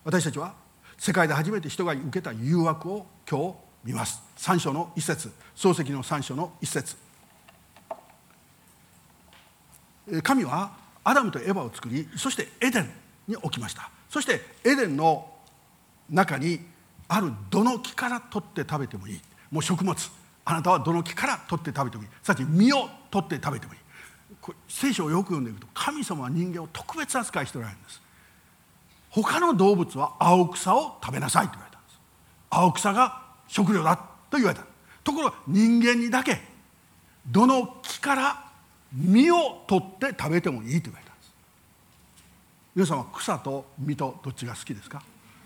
私たちは世界で初めて人が受けた誘惑を今日見ます。3章の1節、創世記の3章の1節。神はアダムとエバを作り、そしてエデンに置きました。そしてエデンの中にあるどの木から取って食べてもいい。もう食物、あなたはどの木から取って食べてもいい。さっき実を取って食べてもいい。聖書をよく読んでいくと、神様は人間を特別扱いしておられるんです。他の動物は青草を食べなさいと言われたんです。青草が食料だと言われた。ところが人間にだけどの木から実を取って食べてもいいと言われたんです。皆さんは草と実とどっちが好きですか？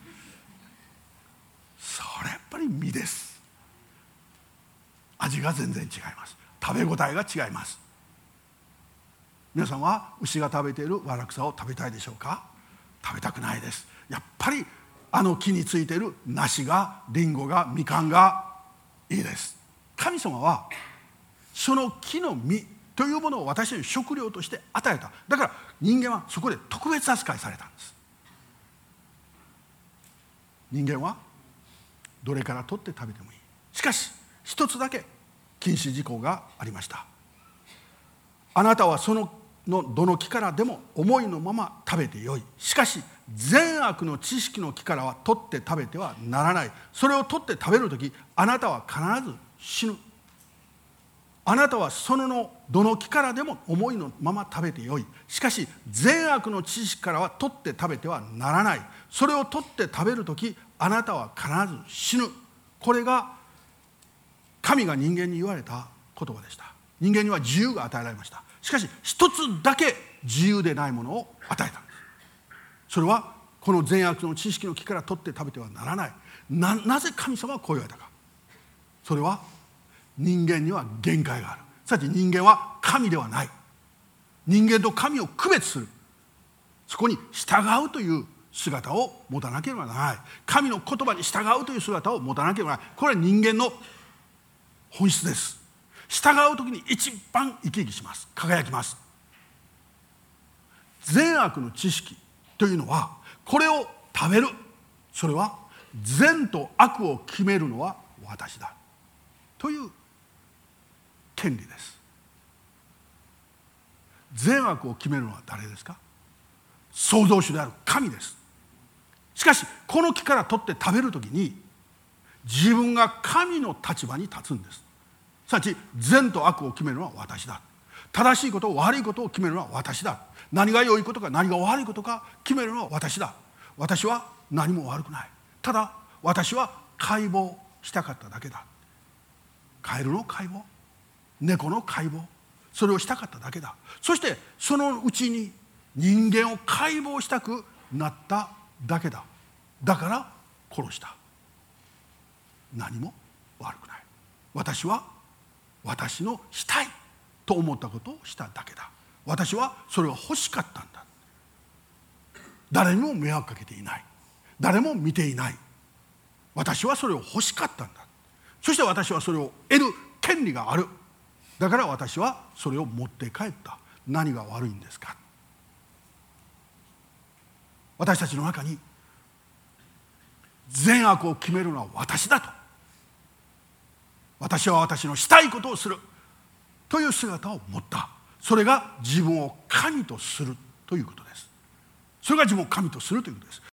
それやっぱり実です。味が全然違います。食べ応えが違います。皆さんは牛が食べているわら草を食べたいでしょうか？食べたくないです。やっぱりあの木についている梨が、リンゴが、みかんがいいです。神様はその木の実というものを私に食料として与えた。だから人間はそこで特別扱いされたんです。人間はどれから取って食べてもいい。しかし一つだけ禁止事項がありました。あなたはそのどの木からでも思いのまま食べてよい。しかし善悪の知識の木からは取って食べてはならない。それを取って食べるとき、あなたは必ず死ぬ。あなたはそのどの木からでも思いのまま食べてよい。しかし善悪の知識からは取って食べてはならない。それを取って食べるとき、あなたは必ず死ぬ。これが神が人間に言われた言葉でした。人間には自由が与えられました。しかし一つだけ自由でないものを与えたんです。それはこの善悪の知識の木から取って食べてはならない。なぜ神様はこう言われたか。それは人間には限界がある。さて人間は神ではない。人間と神を区別する、そこに従うという姿を持たなければならない。神の言葉に従うという姿を持たなければならない。これは人間の本質です。従うときに一番生き生きします。輝きます。善悪の知識というのは、これを食べる、それは善と悪を決めるのは私だという権利です。善悪を決めるのは誰ですか？創造主である神です。しかしこの木から取って食べるときに、自分が神の立場に立つんです。さち善と悪を決めるのは私だ。正しいこと悪いことを決めるのは私だ。何が良いことか何が悪いことか決めるのは私だ。私は何も悪くない。ただ私は解剖したかっただけだ。カエルの解剖、猫の解剖、それをしたかっただけだ。そしてそのうちに人間を解剖したくなっただけだ。だから殺した。何も悪くない。私は私のしたいと思ったことをしただけだ。私はそれが欲しかったんだ。誰にも迷惑かけていない。誰も見ていない。私はそれを欲しかったんだ。そして私はそれを得る権利がある。だから私はそれを持って帰った。何が悪いんですか？私たちの中に善悪を決めるのは私だと、私は私のしたいことをするという姿を持った。それが自分を神とするということです。それが自分を神とするということです。